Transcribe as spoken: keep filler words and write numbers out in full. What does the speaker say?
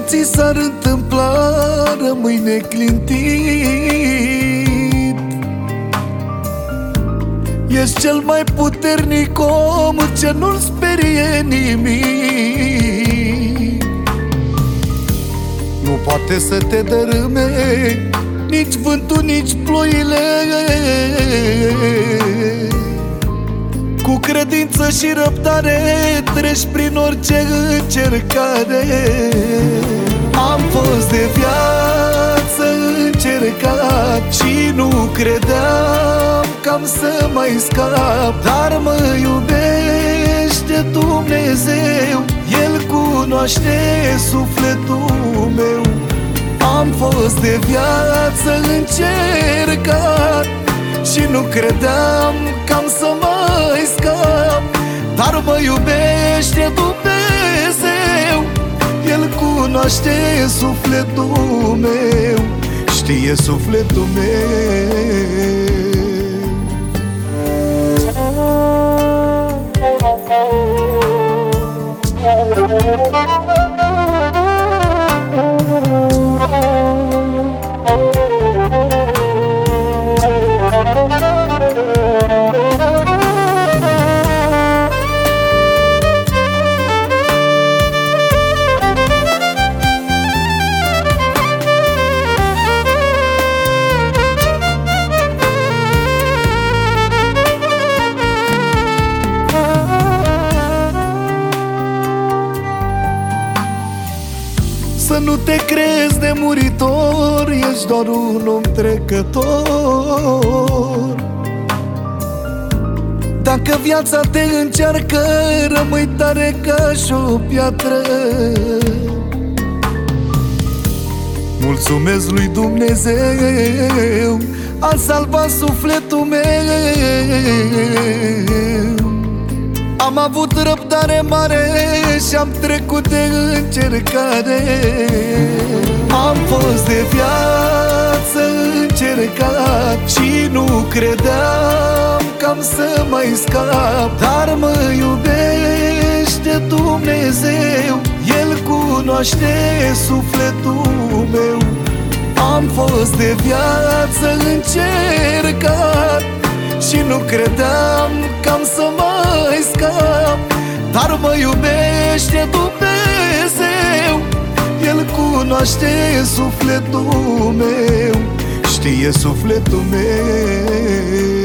ți s-ar întâmpla, rămâi neclintit. Ești cel mai puternic om ce nu-l sperie nimic. Nu poate să te dărâme nici vântul, nici ploile. Cu credință și răbdare treci prin orice încercare. Am fost de viață încercat și nu credeam că am să mai scap. Dar mă iubește Dumnezeu, El cunoaște sufletul meu. Am fost de viață încercat și nu credeam că am să mai scap. Dar mă iubește Dumnezeu, El cunoaște sufletul meu, știe sufletul meu. Să nu te crezi de muritor, ești doar un om trecător. Dacă viața te încearcă, rămâi tare ca și o piatră. Mulțumesc lui Dumnezeu, a salvat sufletul meu. Am avut răbdare mare și am trecut de încercare. Am fost de viață încercat și nu credeam că am să mai scap. Dar mă iubește Dumnezeu, El cunoaște sufletul meu. Am fost de viață încercat și nu credeam că am să mai scap. Dar mă iubește Dumnezeu, El cunoaște sufletul meu, știe sufletul meu.